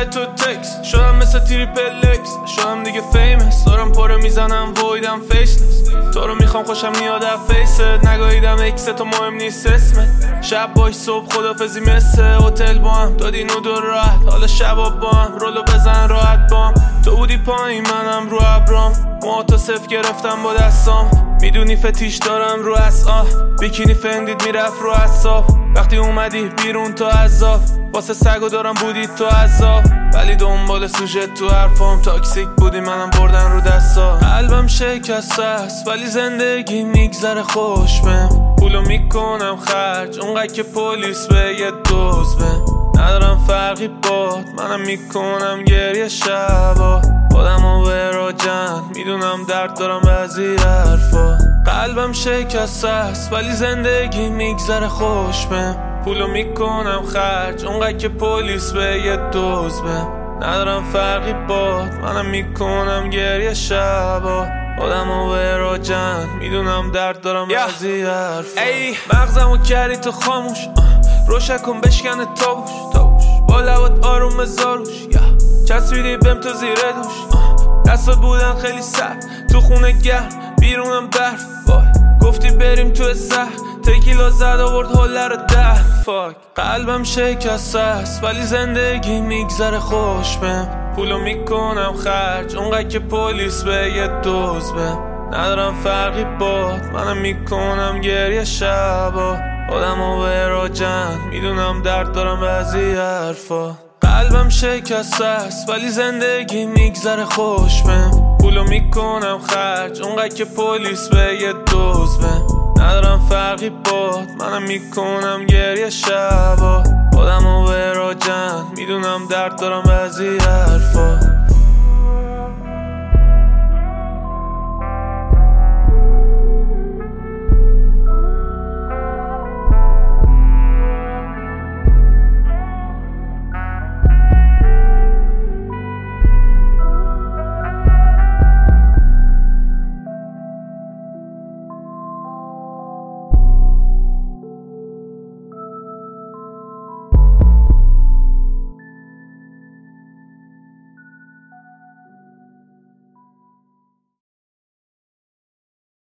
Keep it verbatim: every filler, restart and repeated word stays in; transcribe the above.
تو تکس شدم مثل تریپل لکس شدم دیگه فیمس دارم پاره میزنم وایدم فیسلس تو رو میخوام خوشم میاد از فیست نگاهیدم اکس تو مهم نیست اسمت شب باش صبح خدافزی مثل هتل با هم دادین و دو راحت حالا شبا با هم رولو بزن راحت بام تو بودی پایین منم رو ابرام موهاتو صف گرفتم با دستام میدونی فتیش دارم رو اسآ بیکینی فندید میرفت رو اصاب وقتی اومدی بیرون تو عذاب واسه سگو دارم بودی تو عذاب ولی دنبال سوژت تو حرفام تاکسیک بودی منم بردن رو دستا قلبم شکسته است ولی زندگی میگذره خوش بهم پولو میکنم خرج اونقدر که پلیس به یه دوز بهم ندارم فرقی باد منم میکنم گریه شبا خودم و وراجن میدونم درد دارم بعضی حرفا قلبم شکسته است ولی زندگی میگذره خوش بهم پولو میکنم خرج اونقدر که پلیس به یه دوز بهم ندارم فرقی باد منم میکنم گریه شبا خودم و وراجن میدونم درد دارم بعضی حرفا ای مغزمو کردی تو خاموش روشن کن بشکنه تابوش تابوش با لبات آروم زاروش چسبیدی بهم تو زیر دوش دستات بودن خیلی سخت تو خونه گرم بیرونم برف وای گفتی بریم تو سخت تکیلا زد آورد حاله رو ده فاک قلبم شکسته است ولی زندگی میگذره خوش بهم پولو میکنم خرج اونقدر که پلیس به یه دوز بهم ندارم فرقی باد منم میکنم گریه شبا خودم و وراجن میدونم درد دارم بعضی حرفا قلبم شکسته است ولی زندگی میگذره خوش بهم پولو میکنم خرج اونقدر که پلیس به یه دوز بهم ندارم فرقی باد منم میکنم گریه شبا خودم و وراجن میدونم درد دارم بعضی حرفا